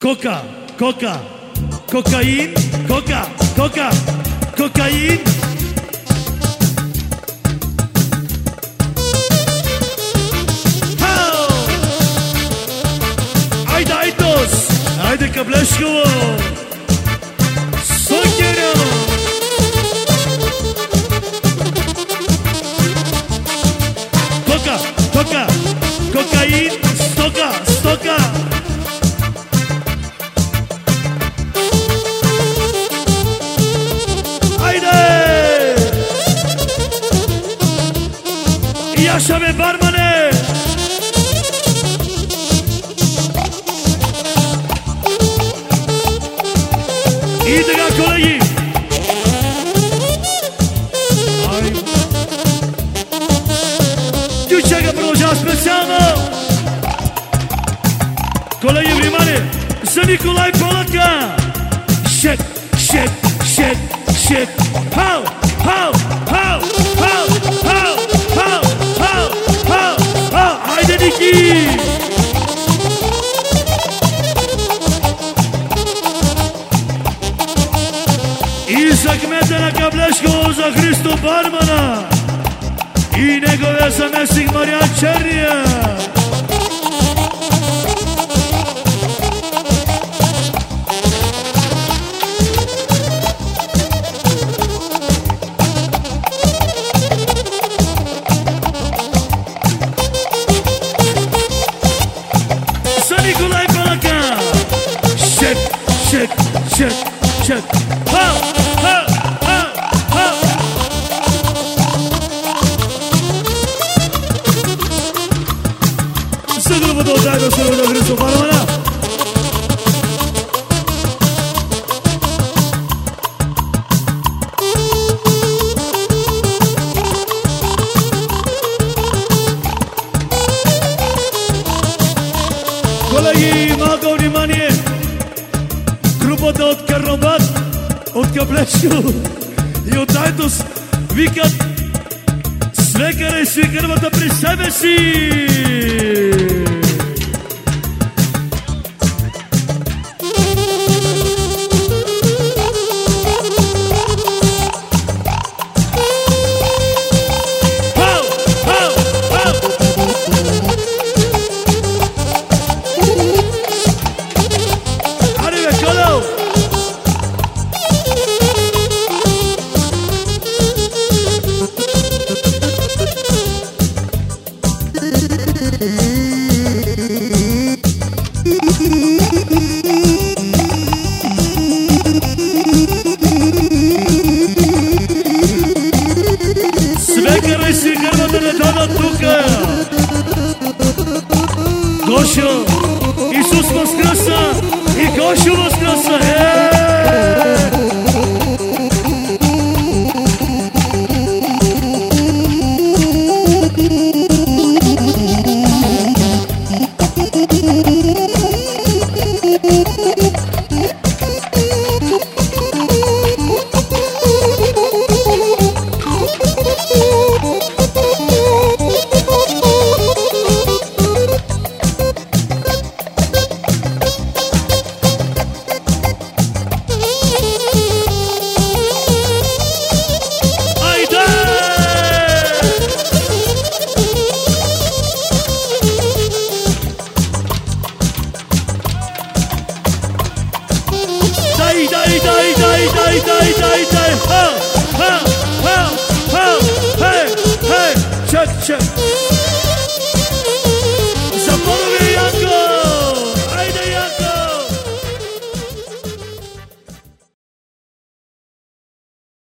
Coca, coca, cocaína, coca, coca, cocaína. Haide, haidos, haide că bleșcu. Socheră. Coca, coca, cocaína, stoca, stoca. Așa me barmane. Idega kolegi. Дючага продължава специално. Колеги, внимание, за Николай Полъка. Шек, шек, шек, шек. Хау, хау, хау, хау, хау, хау, хау, хау, хау. Хайде, Ники! И за кмета на Каблешково, за Христо Бармана и неговия заместник Мариан Черния. За Николай Палака. Шек, шек, шек, шек. Хау, хау, хау, хау. Să grupul de otaie, să grupul de Hristo Barmana. Колеги, малко внимание. Групата от Карнобат, от Каблешко и от Айтос викат свекара и свекървата при себе си. Хау, хау, хау. Аре бе, Колео! Свекара и свекървата не дадат тука. Гошо, Исус възкръсна и Гошо възкръсна. Dai, dai, dai, dai, dai, dai, dai, dai.